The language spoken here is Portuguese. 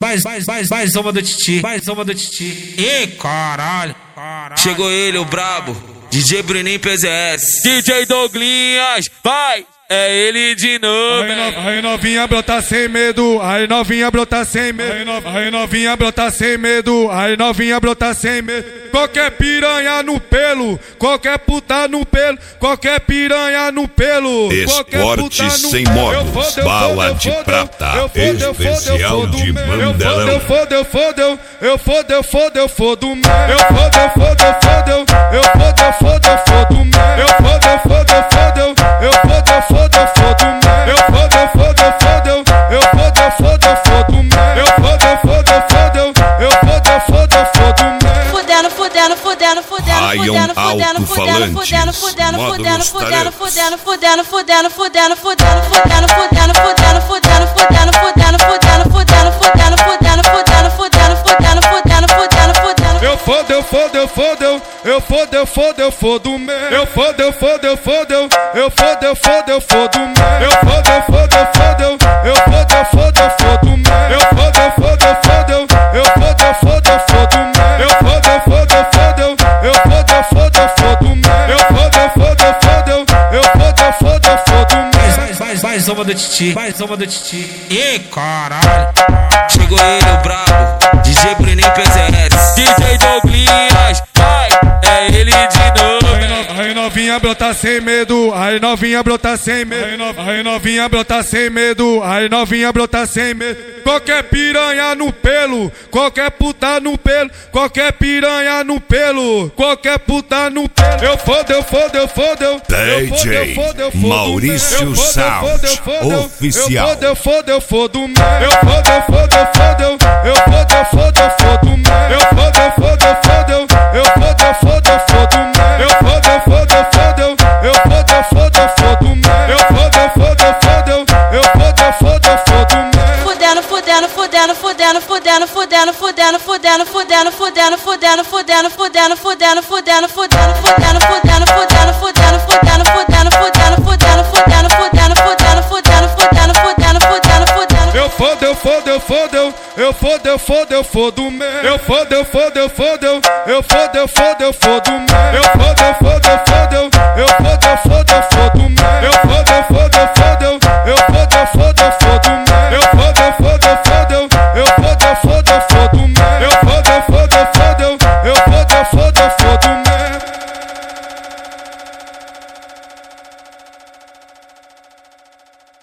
Mais uma do Titi, mais uma do Titi. Ê, caralho. Chegou ele, o brabo, DJ Bruninho PZS. DJ Douglinhas, vai! É ele de novo. Aí novinha brota sem medo, aí novinha brota sem medo. Aí novinha brota sem medo, aí novinha brota sem medo. Qualquer piranha no pelo, qualquer puta no pelo, qualquer piranha no pelo. Esporte sem modos, bala de prata, especial de Mandelão. Eu fodo mesmo. Eu fodo mesmo. Eu fodo mesmo. Raiam alto-falantes, módulos Mais uma do Titi, mais uma do Titi. Ê, caralho. Chegou ele, o brabo, DJ Bruninho PZS. DJ Douglinhas, vai! É ele de novo. Aí novinha brota sem medo, aí novinha brota sem medo. Aí novinha brota sem medo, aí novinha brota sem medo. Qualquer piranha no pelo, qualquer puta no pelo, qualquer piranha no pelo, qualquer puta no pelo. Eu fodo. DJ Maurício Sound oficial. Eu fodo mesmo. Eu fodo mesmo.